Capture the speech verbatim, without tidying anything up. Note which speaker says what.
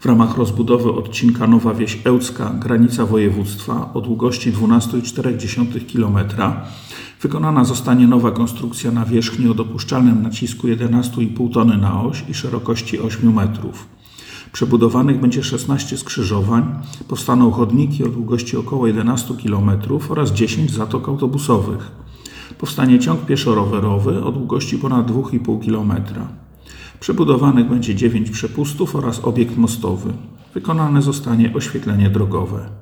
Speaker 1: W ramach rozbudowy odcinka Nowa Wieś Ełcka, granica województwa o długości dwanaście przecinek cztery kilometra wykonana zostanie nowa konstrukcja nawierzchni o dopuszczalnym nacisku jedenaście i pół tony na oś i szerokości ośmiu metrów. Przebudowanych będzie szesnaście skrzyżowań, powstaną chodniki o długości około jedenaście kilometrów oraz dziesięć zatok autobusowych. Powstanie ciąg pieszo-rowerowy o długości ponad dwa i pół kilometra. Przebudowanych będzie dziewięć przepustów oraz obiekt mostowy. Wykonane zostanie oświetlenie drogowe.